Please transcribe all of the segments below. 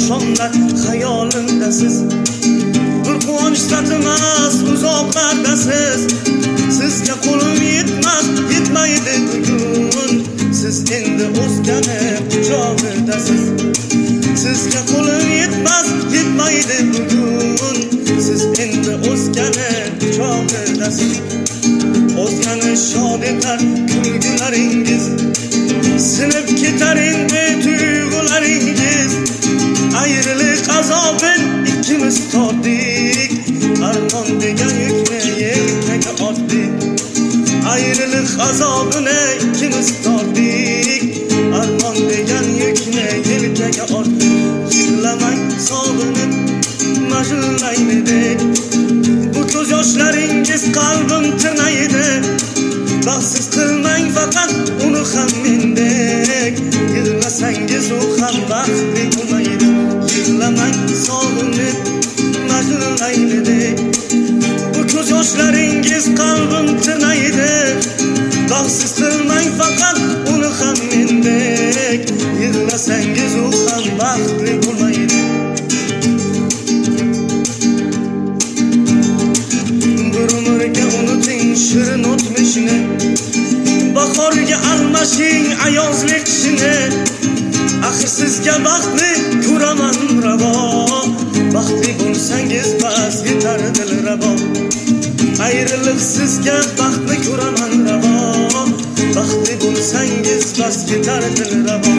oqshomlar xayolimdasiz. Bir quvonch tatimas uzoqlardasiz. Sizga qo'lim yetmaydi bugun. Siz endi o'zgani quchog'idasiz. Sizga qo'lim yetmaydi bugun. Siz endi o'zgani quchog'idasiz. O'zgani shod etar kulgularingiz. Sinib ketar endi tuyg'ularingiz. Ayriliq azobin ikkimiz tortdik. Armon degan yukni yelkaga ortdik. Ayriliq azobini ikkimiz tortdik. Armon degan yukni yelkaga ortdik. Yig'lamang sog'inib majillaylik. Bu ko'z yoshlaringiz qalbim tirnaydi. Baxtsiz qilmang faqat uni ham mendek. Yig'lasangiz u ham baxtli bo'lmaydi. Yig'lamang sog'inib majillaylik. Bu ko'z yoshlaringiz qalbim tirnaydi. Baxtsiz qilmang faqat uni ham mendek. Yig'lasangiz u ham baxtli bo'lmaydi. Bir umrga unuting shirin o'tmishni. Bahorga almashing ayozlik qishini. Axir sizga baxtli ko'raman ravo. Baxtli bo'lsangiz bas yetar dilrabo. Ayriliq sizga baxtli ko'raman ravo. Baxtli bo'lsangiz bas yetar dilrabo.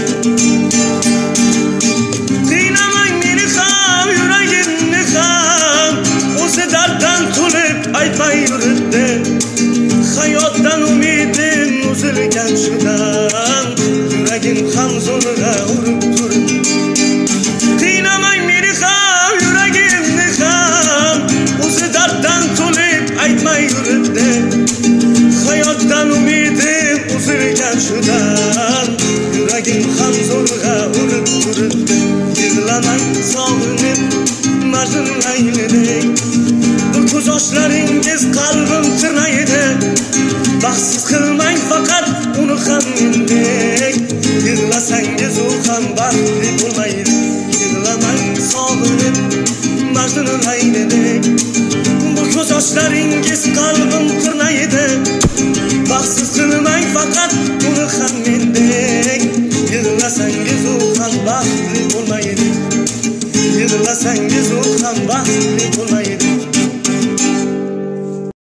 Qiynamang meni ham yuragimni ham. O'zi darddan to'lib aytmay yuribdi. Hayotdan umidim uzilgan shudan. Yuragim ham zo'rg'a urib turibdi. Qiynamang meni ham yuragimni ham. O'zi darddan to'lib aytmay yuribdi. Hayotdan umidim uzilgan shudan. Yuragim ham zo'rg'a urib turibdi. Yig'lamang sog'inib majillaylik. Bu ko'z yoshlaringiz qalbim tirnaydi. Baxtsiz qilmang faqat uni ham mendek.